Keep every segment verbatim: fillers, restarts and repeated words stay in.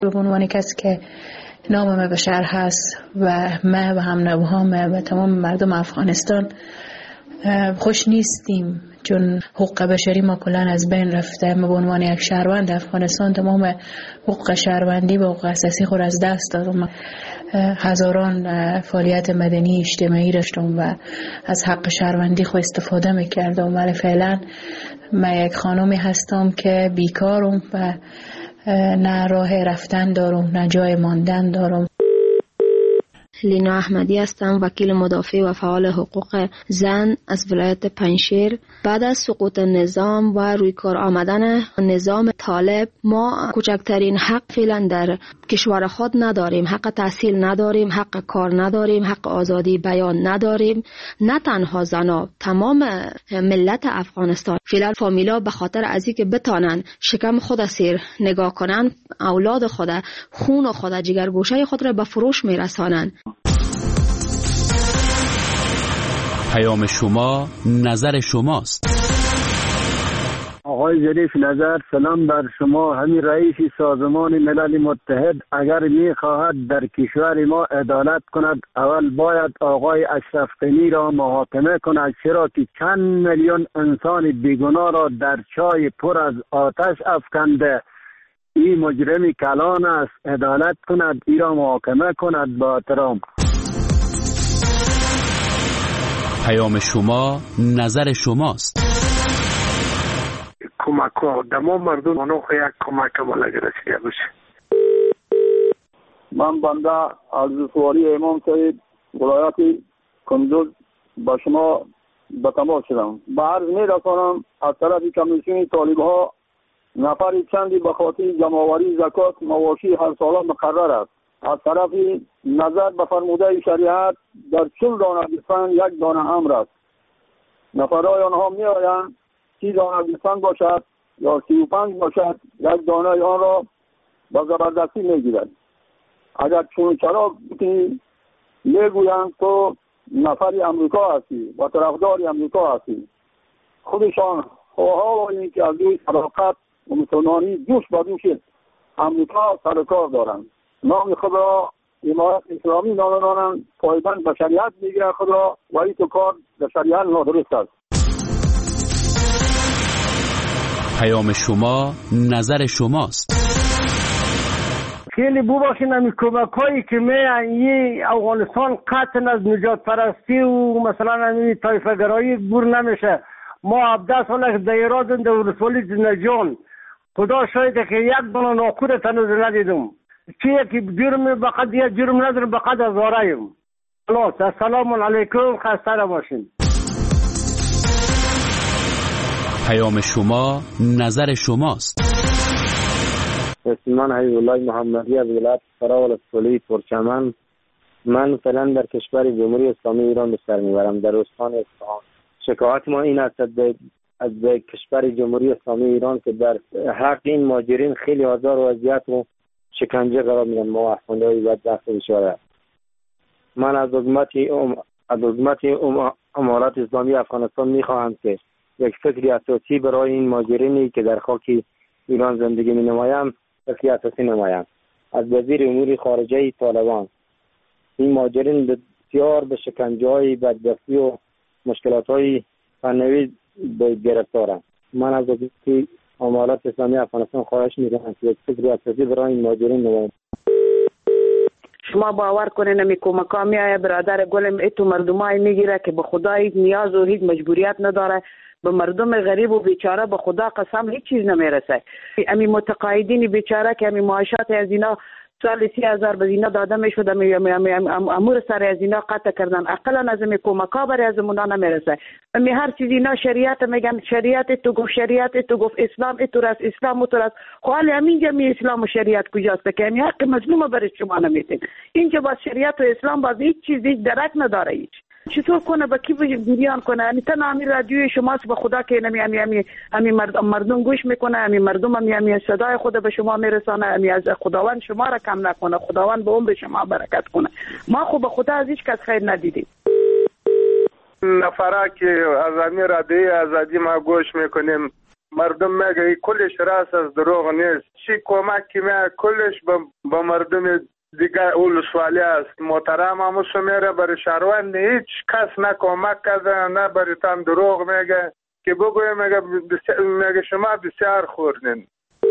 به عنوان کسی که نام بشر هست و ما و هم نوهام و تمام مردم افغانستان خوش نیستیم، چون حقوق بشری ما کلان از بین رفته. ما به عنوان یک شهروند افغانستان تمام حقوق شهروندی و حقوق اساسی خود از دست دادم. هزاران فعالیت مدنی اجتماعی داشتم و از حق شهروندی خود استفاده میکردم، ولی فعلا من یک خانمی هستم که بیکارم و نه راه رفتن دارم نه جای ماندن دارم. لینا احمدی هستم، وکیل مدافع و فعال حقوق زن از ولایت پنجشیر. بعد از سقوط نظام و روی کار آمدن نظام طالب ما کوچکترین حق فعلا در کشور خود نداریم. حق تحصیل نداریم، حق کار نداریم، حق آزادی بیان نداریم. نه تنها زنا، تمام ملت افغانستان فعلا فامیلا به خاطر از اینکه بتانن شکم خود سیر نگاه کنن، اولاد خود، خون خود، جگرگوشه خود را به فروش میرسانن. پیام شما نظر شماست. آقای ظریف نظر، سلام بر شما. همین رئیس سازمان ملل متحد اگر می خواهد در کشور ما عدالت کند، اول باید آقای اشرف غنی را محاکمه کند، چرا که چند میلیون انسان بیگناه را در چای پر از آتش افکنده. این مجرم کلان است، عدالت کند، ای را محاکمه کند. با احترام. پیام شما نظر شماست. کمک ها دما مردم منو یک کمک ملگه رسیده باشه. من بنده عرضسواری امام سید ولایت کندوز با شما به تماس شدم. به عرض می رسانم از طرف کمیسیون طالب ها نفر چندی به خاطر جمع‌آوری زکات مواشی هر ساله مقرر است. از طرف نظر به فرموده شریعت در چل دانه گوسفند یک دانه امر است. نفرهای آنها می آیند سی دانه گوسفند باشد یا سی و پنج باشد، یک دانه آن را با زبردستی می گیرد. اگر چون چرا می گویند تو نفری امریکا هستی و طرفدار امریکا هستی. خودشان خواه این که از دوی صداقت و مسلمانی دوش با دوش امریکا سرکار دارند. نام خود را امارت اسلامی نام دارند، پایبند به شریعت میگیرند خود را، و این تو کار به شریعت نادرست است. پیام شما نظر شماست. خیلی ببخشید این کمک هایی که می این افغانستان قطع از نجات پرستی و مثلا این طایفه گرایی بور نمیشه. ما هفده ساله در ایران در ولسوالی زنجان خدا شاید که یک دانه ناکور تنوز ندیدم. چیه که جرم بقد یا جرم نداره بقد از ورایم. خلاص السلام علیکم، خسته نباشین. پیام شما نظر شماست. اسم من حبیب الله محمدی از ولایت فرا ولسوالی ترکمن. من فعلا در کشور جمهوری اسلامی ایران به سر میبرم، در استان اصفهان. شکایت ما این است از کشور جمهوری اسلامی ایران که در حق این مهاجرین خیلی آزار و اذیت و شکنجه قرار میدن. ما افغان‌های بدبخت بیچاره. من از حکومت از حکومت امارات اسلامی افغانستان میخواهم که یک فکری اساسی برای این مهاجرینی که در خاک ایران زندگی مینمایند فکری اساسی نمایند. از وزیر امور خارجه طالبان این مهاجرین بسیار به شکنجه‌های بدبختی و مشکلات‌های فنی گرفتارند. من از حکومت امارات اسلامی افغانستان خواهش می‌کنم که یک فکری اساسی برای این مهاجرین نمایند. شما باور کنین می کمکا میایه برادر گلم ایتو مردمای میگیره که به خدا هیچ نیاز و هیچ مجبوریت نداره، به مردم غریب و بیچاره به خدا قسم هیچ چیز نمیرسه. امی متقاعدین بیچاره که امی معاشات از اینا سال سی هزار به اینا داده میشد، امی امور سر از اینا قطع کردن، اقلا از امی کمکا برای از اونا نمیرسه. امی هر چیز اینا شریعت میگن، شریعت تو گفت، شریعت تو گفت، اسلام تو راست، اسلام تو راست. خالی همینجا می اسلام و شریعت کجاست که امی حق مظلوم برای شما نمیتین. اینجا با شریعت و اسلام باز هیچ چیز هیچ درک نداره. هیچ چطور کنه با کی بیان کنه؟ یعنی تنها همین رادیوی شماست به خدا که نمی امی امی امی مردم مردم گوش میکنه، امی مردم امی امی صدای خود به شما میرسانه، امی از خداوند شما را کم نکنه، خداوند به عمر شما برکت کنه. ما خو به خدا از هیچ کس خیر ندیدیم. نفره که از همین رادیوی آزادی ما گوش میکنیم مردم میگه کلش راست از دروغ نیست. چی کمک که میگه کلش به مردم دیگه ولسوالی است. محترم هموسو میره برای شهروند هیچ کس نه کمک کرده نه برای تن دروغ میگه که بگویم میگه میگه شما بسیار خوردین.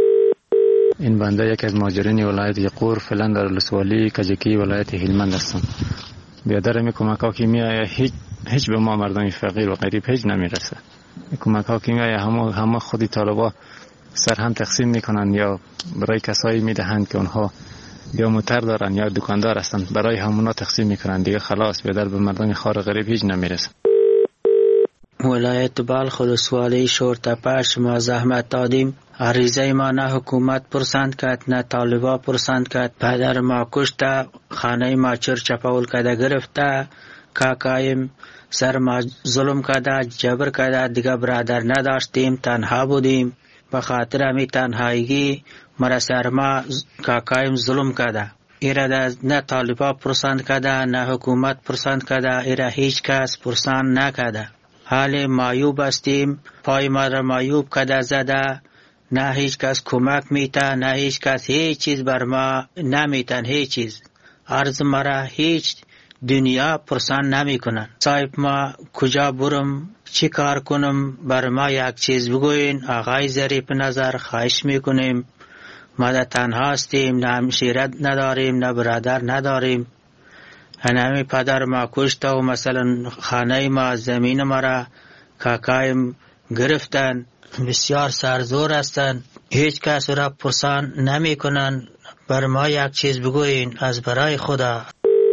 این بنده یک از مهاجرین ولایت یقور فعلا در ولسوالی کجکی ولایت هلمند هستم. بیادر می کمک ها که می آید هیچ هیچ به ما مردم فقیر و غریب هیچ نمیرسه. کمک ها که می آید همه همه خودی طالبا سر هم تقسیم میکنن یا برای کسایی میدهند که اونها یا موتر دارن یا دکاندار هستند برای همونا تقسیم میکنن دیگه خلاص بیادر به مردم خار غریب هیچ نمیرسه. ولایت بلخ ولسوالی شورتپش ما زحمت دادیم. عریضه ما نه حکومت پرسند کرد نه طالبا پرسند کرد. پدر ما کشته، خانه ما چر چپاول کرده گرفته، کاکایم سر ما ظلم کرده، جبر کرده، دیگه برادر نداشتیم، تنها بودیم. به خاطر همی تنهایی مرا سر ما کاکایم ظلم کرده. ایره نه طالبا پرسند کرده نه حکومت پرسند کرده، ایره هیچ کس پرسند نکرده. حال مایوب هستیم، پای ما را مایوب کرده زده، نه هیچ کس کمک میتن، نه هیچ کس هیچ چیز بر ما نمیتن، هیچ چیز. عرض مرا هیچ دنیا پرسان نمی کنن. صاحب ما کجا برم، چی کار کنم، بر ما یک چیز بگوین. آقای ظریف نظر خواهش میکنیم، ما در تنها هستیم، نه همشیرت نداریم نه برادر نداریم. هنمی پدر ما کشته و مثلا خانه ما زمین ما را کاکایم گرفتن، بسیار سرزور هستند، هیچ کس را پرسان نمی کنن. بر ما یک چیز بگوین از برای خدا.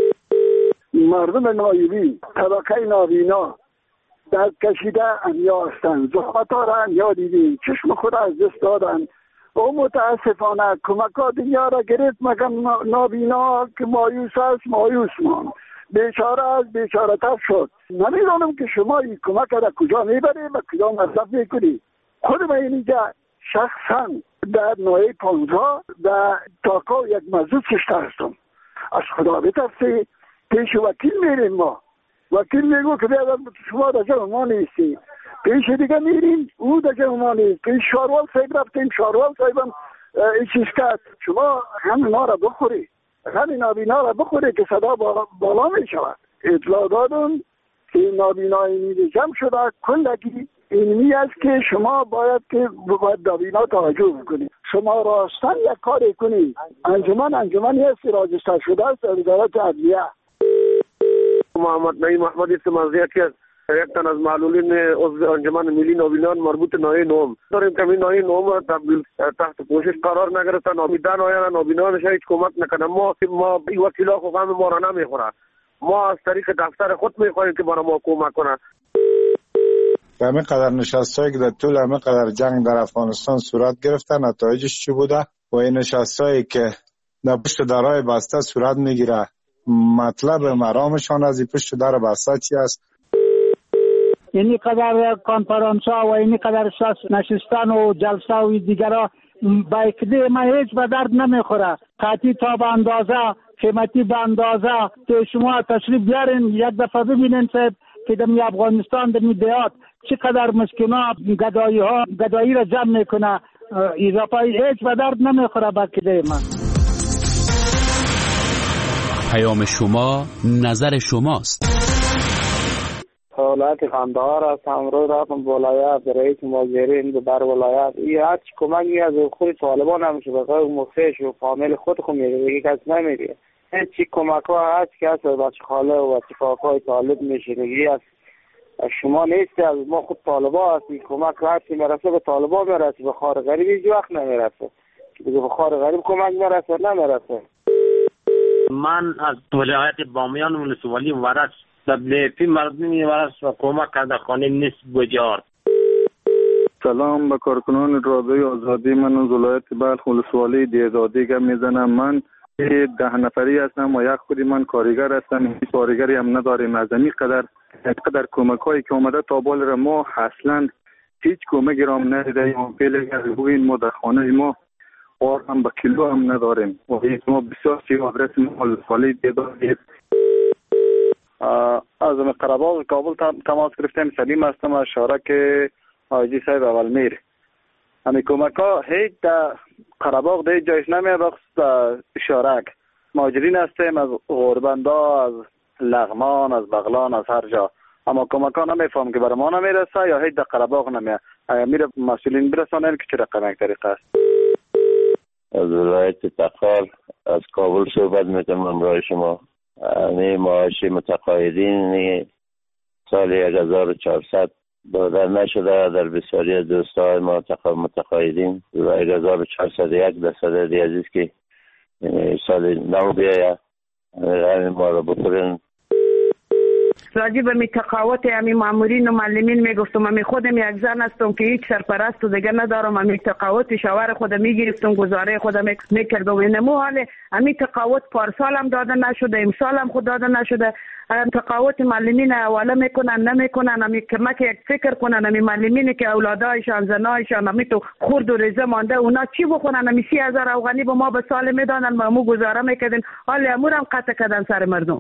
مردم نایبی طبقه نابینا در کشیده انیا هستند، زحمت ها را انیا دیدیم، چشم خود از دست دادن و متاسفانه کمک ها دنیا را گرفت مگر نابینا که مایوس است مایوس مان، بیچاره از بیچاره تر شد. نمیدانم که شما این کمک را کجا میبرید و کجا مصرف میکنید. خود من اینجا شخصا در نوعی پانزا در تاکا یک مزود کشته هستم. از خدا بترسی پیش وکیل میریم، ما وکیل میگو که بیادم شما در جمع ما نیستی، پیش دیگه میریم او در جمع ما نیست، پیش شاروال صاحب رفتیم، شاروال صاحبم این چیز کرد شما همین ها را بخوری، همین نابینا را بخوری که صدا بالا می شود. اطلاع دادم که نابینای میده جمع شده کلگی اینمی است که شما باید که باید نابینا توجه بکنید. شما راستن یک کاری کنید. انجمن انجمنی است راجستر شده است در وزارت عدلیه. محمد نعیم محمدی سمازیه که یک تن از معلولین عضو انجمن ملی نابینان مربوط نوعی نوم داریم که این نوعی نوم تبدیل تحت پوشش قرار نگرفتن. نامیدن آیا نابینانش هیچ کمک نکنه. ما ما این وکیلا خو غم ما را نمیخوره. ما از طریق دفتر خود میخواهیم که برای ما کمک کنه. همه قدر نشستایی که در طول همه قدر جنگ در افغانستان صورت گرفته نتایجش چی بوده و این نشستایی که در پشت درهای بسته صورت میگیره مطلب مرامشان از این پشت در بسته چی است؟ اینی قدر کانفرانس ها و اینی قدر نشستن و جلسه و دیگرها با اکده ما هیچ به درد نمیخوره. قطعی تا به اندازه قیمتی به اندازه که شما تشریف بیارین یک دفعه ببینین صاحب که دمی افغانستان دمی دیات چقدر مسکینا گدایی ها گدایی را جمع میکنه، اضافه هیچ به درد نمیخوره با اکده ما. پیام شما نظر شماست. ولایت قندهار هستم. امروز رفتم ولایت رئیس مهاجرین در ولایت این هیچ کمکی از خود طالبان نمیشه به غیر مخیش و فامیل خود خود میگه دیگه کس نمیگه. هیچ چی کمک ها هست که از بچه خاله و بچه کاکای طالب میشه دیگه از شما نیستی، از ما خود طالبا هستی. کمک هستی مرسه به طالبا مرسه، به خار غریب هیچ وقت نمیرسه. دیگه به خار غریب کمک مرسه نمیرسه. من از ولایت بامیان ولسوالی ورش دبلیپی مردمی ورش و کمک کرده خانه نیست بجار. سلام به کارکنان رادیوی آزادی. من از ولایت بلخ ولسوالی دیزادی گم میزنم. من ده نفری هستم و یک خودی من کارگر هستم. هیچ کارگری هم نداریم. از این قدر قدر کمک هایی که آمده تا بال را ما اصلا هیچ کمکی را هم ندیدیم. پیل بگوین ما در خانه ما اور هم به کیلو هم نداریم و ما بسیار سی آدرس ما ولسوالی دیزادی. از قره‌باغ کابل تماس گرفتم. سلیم هستم از شارک آجی صاحب اول میر. همین کمک ها هیچ در قره‌باغ در جایش نمیه. بخص اشارک مهاجرین هستیم از غربندا، از لغمان، از بغلان، از هر جا، اما کمک ها نمیفهم که برای ما نمیرسه یا هیچ در قره‌باغ نمیه. میره مسئولین برسانن که چه رقم یک طریقه است. از ولایت تقال از کابل صحبت میکنم همراه شما. این معاش متقاعدین سال یک هزار و چهارصد داده نشده در بسیاری از دوستان ما متقاعدین و یک هزار و چهارصد و یک درصد عزیز که سال نو بیاید همین ما رو بکنن. راجع به می تقاوت امی مامورین و معلمین میگفتم امی خودم یک زن هستم که هیچ سرپرست و دیگه ندارم. امی تقاوت شوهر خودم میگرفتم، گزاره خودم میکردم. اینمو حال امی تقاوت پارسال هم داده نشده، امسال هم خود داده نشده. تقاوت معلمین اولا میکنن نمیکنن. امی کمک یک فکر کنن امی معلمین که اولادایشان زنایشان امی تو خورد و ریزه مانده اونا چی بخونن؟ امی سی هزار افغانی به ما به سال میدانن، ما مو گزاره میکردن. حال امورم قطع کردن سر مردم.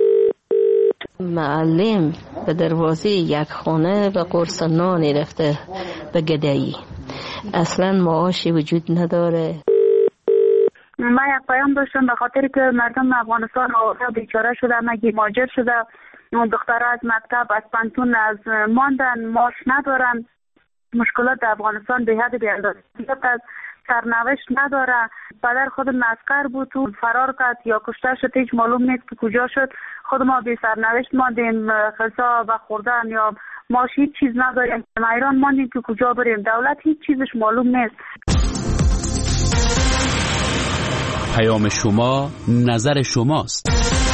معلم به دروازه یک خانه به قرص نانی رفته به گدایی، اصلا معاشی وجود نداره. من یک پیام داشتم به خاطر که مردم افغانستان بیچاره شدن، مگی مهاجر شده، اون دخترها از مکتب از پانتون از ماندن، معاش ندارن. مشکلات در افغانستان به حد بی‌اندازه است. سرنوشت نداره. پدر خود عسکر بود و فرار کرد یا کشته شد، هیچ معلوم نیست که کجا شد. خود ما بی سرنوشت ماندیم، غذا و خوردن یا ماش هیچ چیز نداریم. ما ایران ماندیم که کجا بریم، دولت هیچ چیزش معلوم نیست. پیام شما نظر شماست.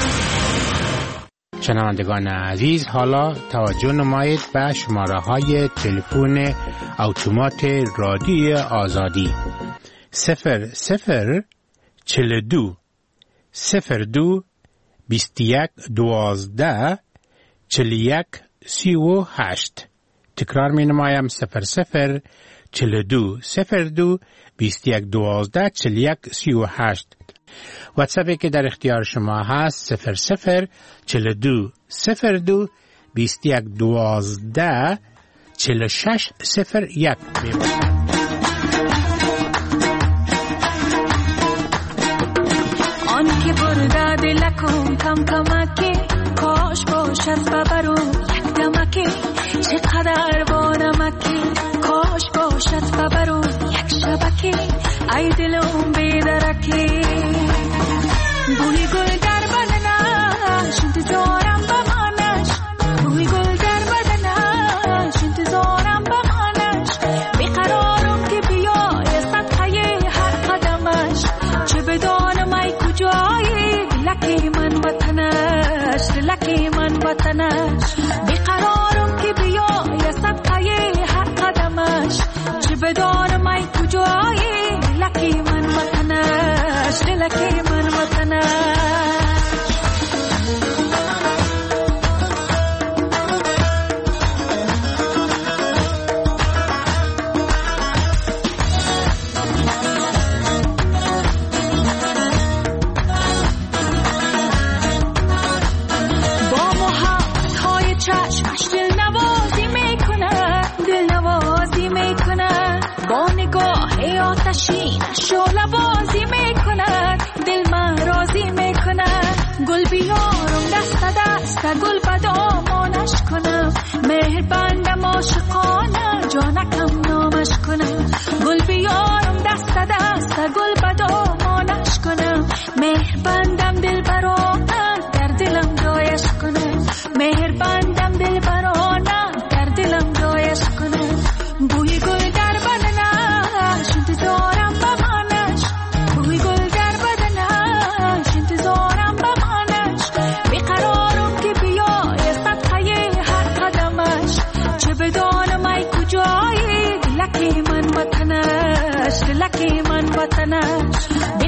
شنوندگان عزیز، حالا توجه نمایید به شماره های تلفن اتومات رادیو آزادی صفر صفر چهل و دو صفر دو بیست و یک دوازده چهل و یک سی و هشت. تکرار می نمایم صفر صفر چهل و دو صفر دو بیست و یک دوازده چهل و یک سی و هشت. واتساپی که در اختیار شما هست صفر صفر چهل و دو صفر دو بیست و یک دوازده چهل و شش صفر یک می باشد. آن که برده دلکم کم کمکی، کاش باشد ببرو یک دمکی، چقدر بانمکی، کاش باشد ببرو یک شبکی، ای دلم بیدرکی. بوی گل در بدنش انتظارم بمانش، بوی گل در بدنش انتظارم بمانش، بیقرارم که بیای صدقه هر قدمش، چه بدانم ای کجایی دلکی من وطنش، دلکی من وطنش، بیقرارم که بیای صدقه هر قدمش، چه بدانم ای کجایی دلکی من وطنش، دلکی من وطنش. شعله بازی میکنه، دل من راضی میکنه، گل بیارم دست دست گل بدامانش کنم، مهر بندم عاشقانه جانکم نامش کنم، گل بیارم دست دست گل بدامانش کنم، مهر بندم دل برانه در دلم جایش کنم، مهر بندم دل برانه در دلم جایش کنم. بوی گل در بدنش انتظارم بمانش، بوی گل در بدنش انتظارم بمانش، بیقرارم که بیای صدقه هر قدمش، چه بدانم ای کجایی دلکی من وطنش، دلکی من وطنش،